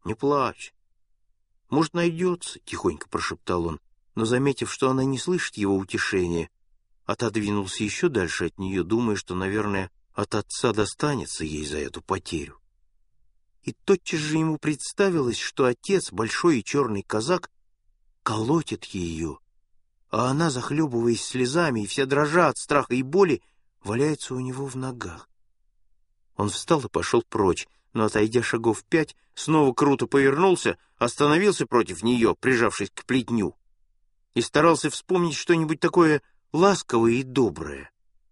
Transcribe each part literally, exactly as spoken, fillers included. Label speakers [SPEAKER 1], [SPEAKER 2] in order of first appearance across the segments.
[SPEAKER 1] Не плачь. Может, найдется, — тихонько прошептал он, но, заметив, что она не слышит его утешения, отодвинулся еще дальше от нее, думая, что, наверное, от отца достанется ей за эту потерю. И тотчас же ему представилось, что отец, большой и черный казак, колотит ее, а она, захлебываясь слезами и вся дрожа от страха и боли, валяется у него в ногах. Он встал и пошел прочь, но, отойдя шагов пять, снова круто повернулся, остановился против нее, прижавшись к плетню, и старался вспомнить что-нибудь такое ласковое и доброе.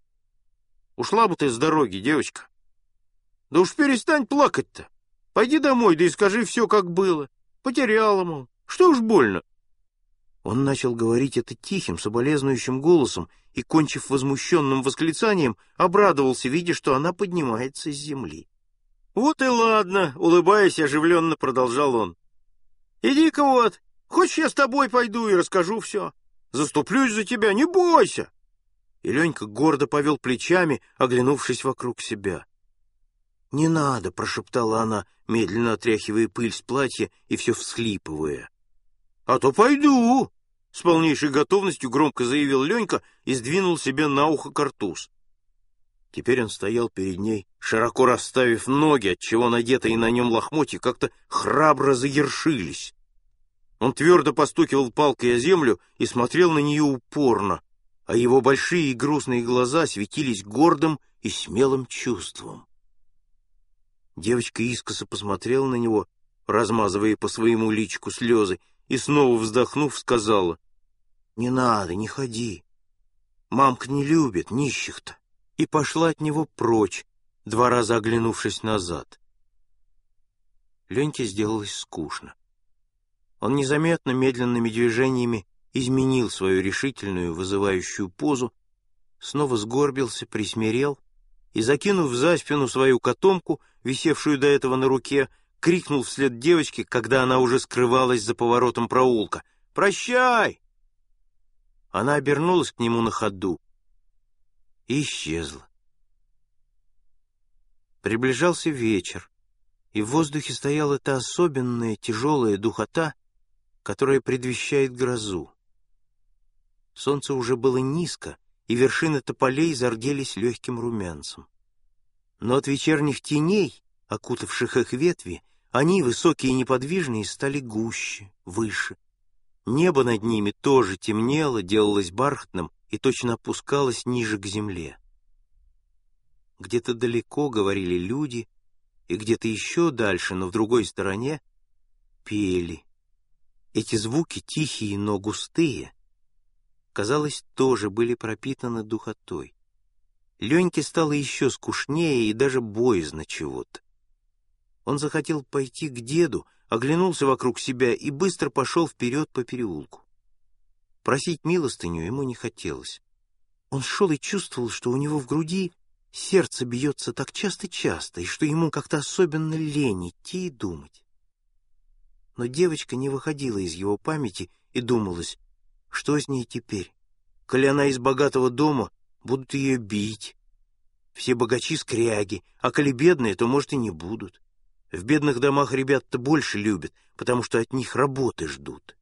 [SPEAKER 1] «Ушла бы ты с дороги, девочка. Да уж перестань плакать-то. Пойди домой, да и скажи все, как было. Потеряла, мол. Что уж больно». Он начал говорить это тихим, соболезнующим голосом и, кончив возмущенным восклицанием, обрадовался, видя, что она поднимается с земли. «Вот и ладно», — улыбаясь, оживленно продолжал он. «Иди-ка вот, хочешь, я с тобой пойду и расскажу все? Заступлюсь за тебя, не бойся!» И Ленька гордо повел плечами, оглянувшись вокруг себя. «Не надо», — прошептала она, медленно отряхивая пыль с платья и все всхлипывая. «А то пойду!» — с полнейшей готовностью громко заявил Ленька и сдвинул себе на ухо картуз. Теперь он стоял перед ней, широко расставив ноги, отчего надетые на нем лохмотья как-то храбро заершились. Он твердо постукивал палкой о землю и смотрел на нее упорно, а его большие и грустные глаза светились гордым и смелым чувством. Девочка искоса посмотрела на него, размазывая по своему личику слезы, и, снова вздохнув, сказала: «Не надо, не ходи. Мамка не любит нищих-то», и пошла от него прочь, два раза оглянувшись назад. Леньке сделалось скучно. Он незаметно, медленными движениями изменил свою решительную, вызывающую позу, снова сгорбился, присмирел и, закинув за спину свою котомку, висевшую до этого на руке, крикнул вслед девочке, когда она уже скрывалась за поворотом проулка: «Прощай!» Она обернулась к нему на ходу и исчезла. Приближался вечер, и в воздухе стояла та особенная тяжелая духота, которая предвещает грозу. Солнце уже было низко, и вершины тополей зарделись легким румянцем. Но от вечерних теней, окутавших их ветви, они, высокие и неподвижные, стали гуще, выше. Небо над ними тоже темнело, делалось бархатным и точно опускалось ниже к земле. Где-то далеко говорили люди, и где-то еще дальше, но в другой стороне, пели. Эти звуки, тихие, но густые, казалось, тоже были пропитаны духотой. Леньке стало еще скучнее и даже боязно чего-то. Он захотел пойти к деду, оглянулся вокруг себя и быстро пошел вперед по переулку. Просить милостыню ему не хотелось. Он шел и чувствовал, что у него в груди сердце бьется так часто-часто, и что ему как-то особенно лень идти и думать. Но девочка не выходила из его памяти, и думалось, что с ней теперь? Коли она из богатого дома, будут ее бить. Все богачи скряги, а коли бедные, то, может, и не будут. В бедных домах ребят-то больше любят, потому что от них работы ждут.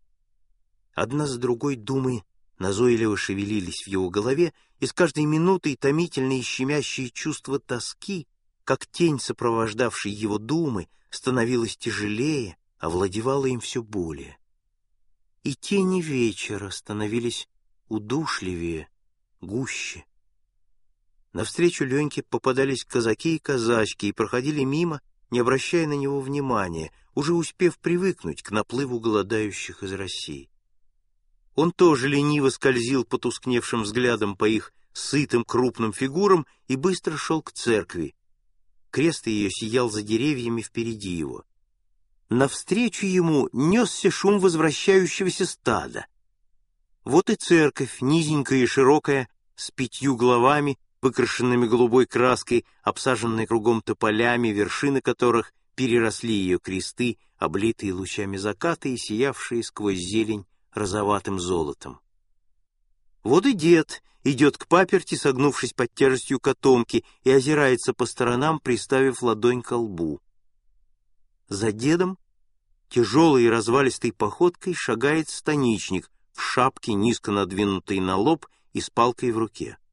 [SPEAKER 1] Одна за другой думы назойливо шевелились в его голове, и с каждой минутой томительные и щемящие чувства тоски, как тень, сопровождавшей его думы, становилось тяжелее, овладевало им все более. И тени вечера становились удушливее, гуще. Навстречу Леньке попадались казаки и казачки и проходили мимо, не обращая на него внимания, уже успев привыкнуть к наплыву голодающих из России. Он тоже лениво скользил потускневшим взглядом по их сытым крупным фигурам и быстро шел к церкви. Крест ее сиял за деревьями впереди его. Навстречу ему несся шум возвращающегося стада. Вот и церковь, низенькая и широкая, с пятью главами, выкрашенными голубой краской, обсаженной кругом тополями, вершины которых переросли ее кресты, облитые лучами заката и сиявшие сквозь зелень розоватым золотом. Вот и дед идет к паперти, согнувшись под тяжестью котомки, и озирается по сторонам, приставив ладонь ко лбу. За дедом тяжелой и развалистой походкой шагает станичник в шапке, низко надвинутой на лоб и с палкой в руке.